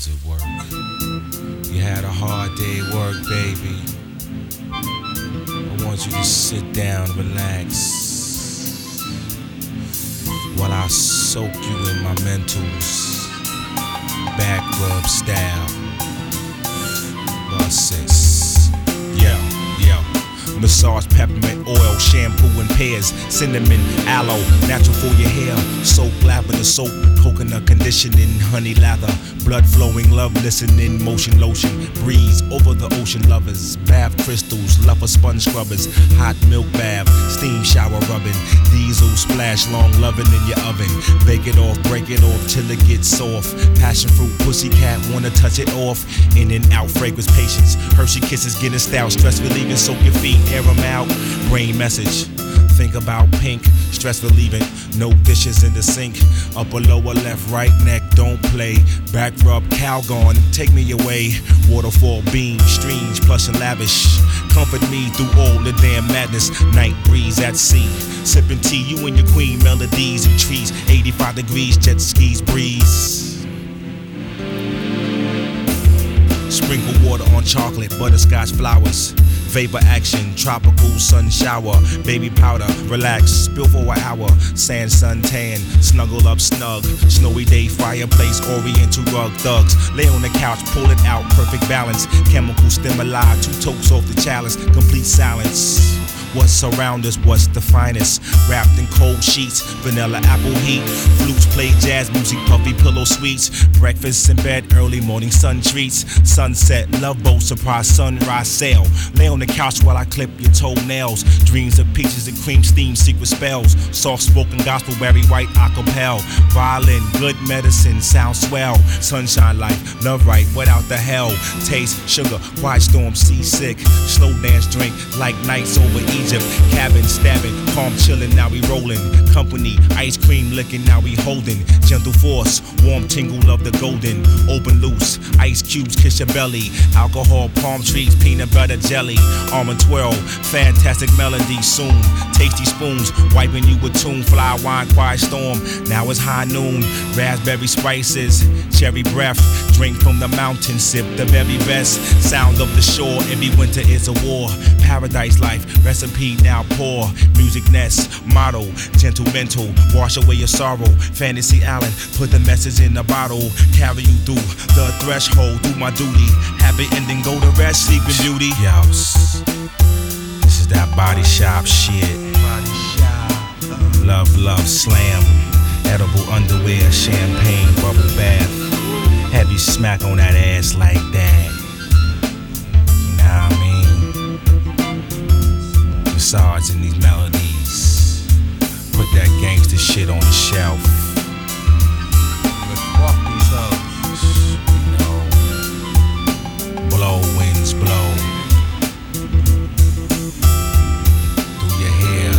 it work? You had a hard day at work, baby. I want you to sit down, relax, while I soak you in my mentals, back rub style. Sis. Massage peppermint oil, shampoo and pears, cinnamon, aloe, natural for your hair, soap, lavender soap, coconut conditioning, honey lather, blood flowing, love listening, motion lotion, breeze over the ocean lovers, bath crystals, lover sponge scrubbers, hot milk bath, steam shower rubbing, diesel splash, long loving in your oven, bake it off, break it off till it gets soft, passion fruit, pussycat, wanna touch it off, in and out, fragrance, patience, Hershey kisses, getting style, stress relieving, soak your feet, air them out, brain message, think about pink, stress relieving, no dishes in the sink, upper, lower, left, right, neck, don't play, back rub, Calgon, take me away, waterfall, beam, streams, plush and lavish, comfort me through all the damn madness, night breeze at sea, sipping tea, you and your queen, melodies and trees, 85 degrees, jet skis, breeze. Sprinkle water on chocolate, butterscotch flowers, vapor action, tropical sun shower, baby powder, relax, spill for an hour, sand, sun tan, snuggle up snug, snowy day, fireplace, oriental rug, thugs, lay on the couch, pull it out, perfect balance, chemical stimuli, 2 tokes off the chalice, complete silence. What's around us, what's the finest? Wrapped in cold sheets, vanilla apple heat, flutes play jazz music, puffy pillow sweets, breakfast in bed, early morning sun treats, sunset, love boat, surprise sunrise sail, lay on the couch while I clip your toenails, dreams of peaches and cream, steam, secret spells, soft spoken gospel, Barry White, acapella, violin, good medicine, sound swell, sunshine life, love right, without the hell, taste, sugar, quiet storm, seasick, slow dance drink, like nights over Egypt, cabin stabbing, calm chilling, now we rolling, company, ice cream licking, now we holding, gentle force, warm tingle of the golden, open loose, ice cubes kiss your belly, alcohol, palm trees, peanut butter jelly, almond twirl, fantastic melody soon, tasty spoons, wiping you with tune, fly wine, quiet storm, now it's high noon, raspberry spices, cherry breath, drink from the mountain, sip the very best, sound of the shore, every winter is a war, paradise life, recipe now pour, music nest, motto, gentle mental, wash away your sorrow, fantasy island, put the message in a bottle, carry you through the threshold, do my duty, happy ending, go to rest, sleeping beauty. Yo, this is that body shop shit, love, slam, edible underwear, champagne, bubble bath, heavy smack on that ass like that, you know what I mean? Massage in these melodies, put that gangster shit on the shelf. But fuck these hoes, you know. Blow, winds blow through your hair.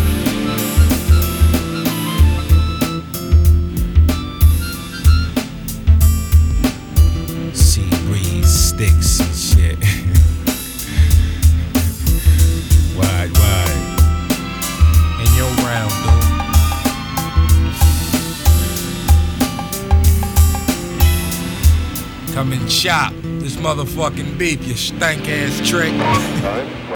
Sea breeze, sticks and shit. Wide. In your round, dude. Come and chop this motherfucking beef, you stank ass trick.